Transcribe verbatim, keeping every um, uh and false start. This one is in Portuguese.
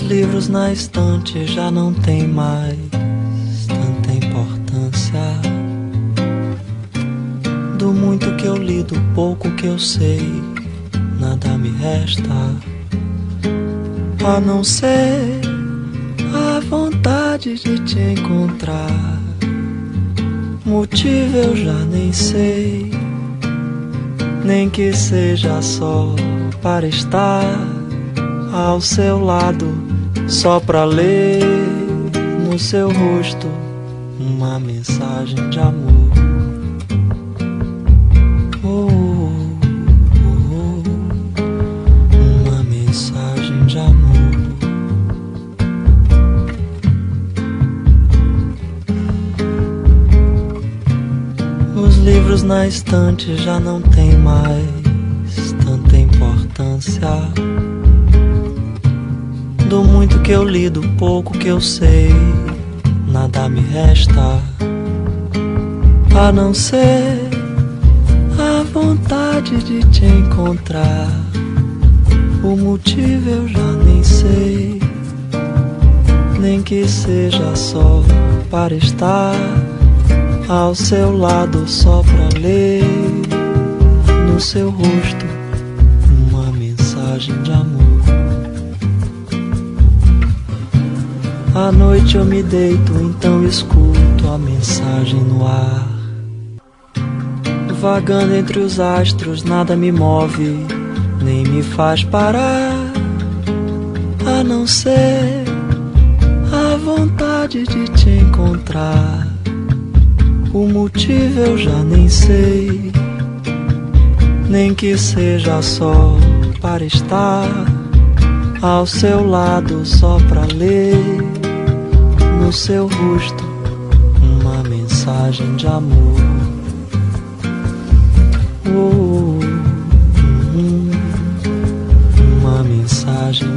livros na estante já não tem mais tanta importância. Do muito que eu li, do pouco que eu sei, nada me resta a não ser a vontade de te encontrar. Motivo eu já nem sei, nem que seja só para estar ao seu lado, só pra ler no seu rosto uma mensagem de amor. Oh, oh, oh, uma mensagem de amor. Os livros na estante já não tem mais tanta importância. Do muito que eu li, do pouco que eu sei, nada me resta a não ser a vontade de te encontrar. O motivo eu já nem sei, nem que seja só para estar ao seu lado, só pra ler no seu rosto uma mensagem de amor. À noite eu me deito, então escuto a mensagem no ar. Vagando entre os astros, nada me move, nem me faz parar, a não ser a vontade de te encontrar. O motivo eu já nem sei, nem que seja só para estar ao seu lado, só pra ler no seu rosto uma mensagem de amor. Oh, oh, oh, uma mensagem